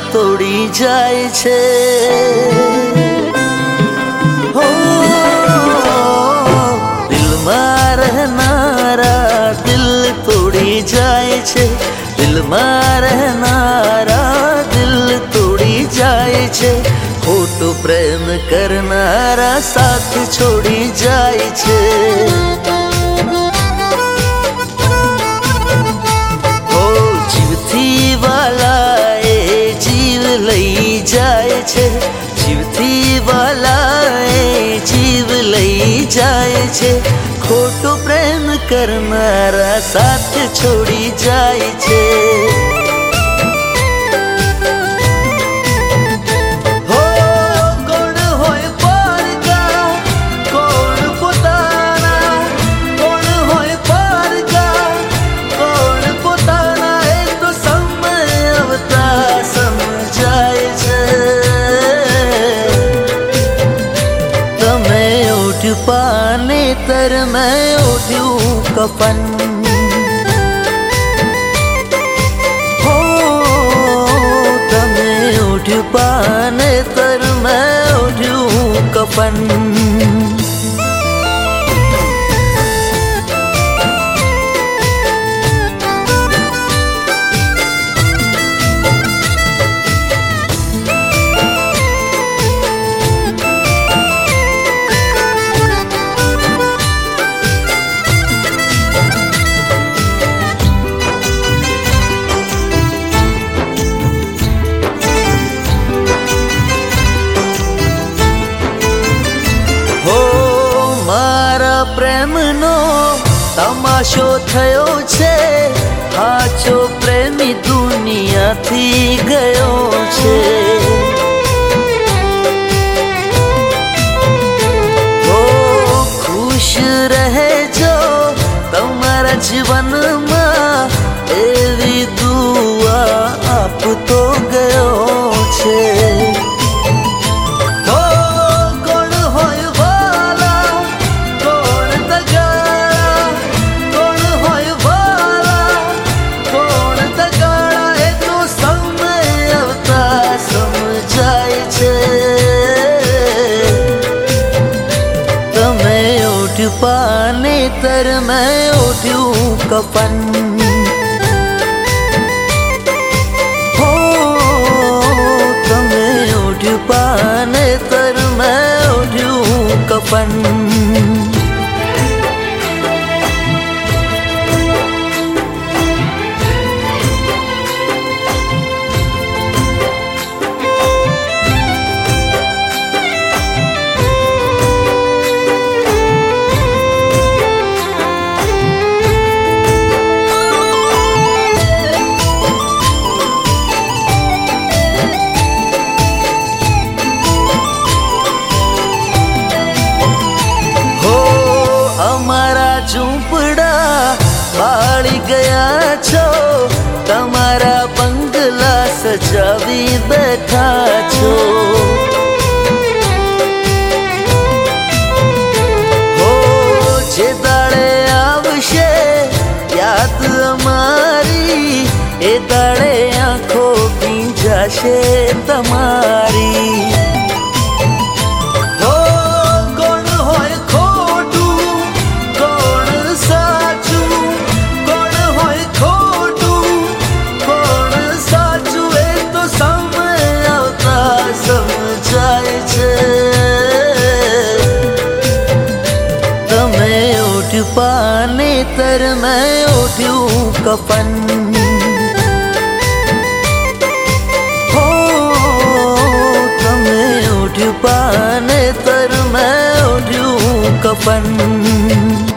તોડી જાય છે. હો દિલમાં રહેનારા દિલ તોડી જાય છે. દિલમાં રહેનારા દિલ તોડી જાય છે. ખોટું પ્રેમ કરનારા સાથ છોડી જાય છે. ઓ જીવથી વાલાએ જીવ લઈ જાય છે. જીવથી વાલાએ જીવ લઈ જાય છે. ખોટું પ્રેમ કરનારા સાથ છોડી જાય છે. पाने तर मैं ओढ़्यूं कफन. हो तमे ओढ़्यूं पाने तर मैं ओढ़्यूं कफन. પ્રેમનો તમાશો થયો છે. સાચો પ્રેમી દુનિયાથી ગયો છે. ઓ ખુશ રહેજો તમારા જીવનમાં એવી દુઆ આપતો ગયો છે. पाने तर मैं ओढ़्यूं कफन. हो तमे ओढ़्यूं पाने तर मैं ओढ़्यूं कफन. ઝૂંપડા બાળી ગયા છો. તમારા બંગલા સજાવી બેઠા છો. હો જે દાડે આવશે યાદ અમારી એ દાડે આંખો ભીંજાશે તમારી. पाने तर मैं ओढ़्यूं कफन. हो तमे ओढ़्यूं पाने तर मैं ओढ़्यूं कफन.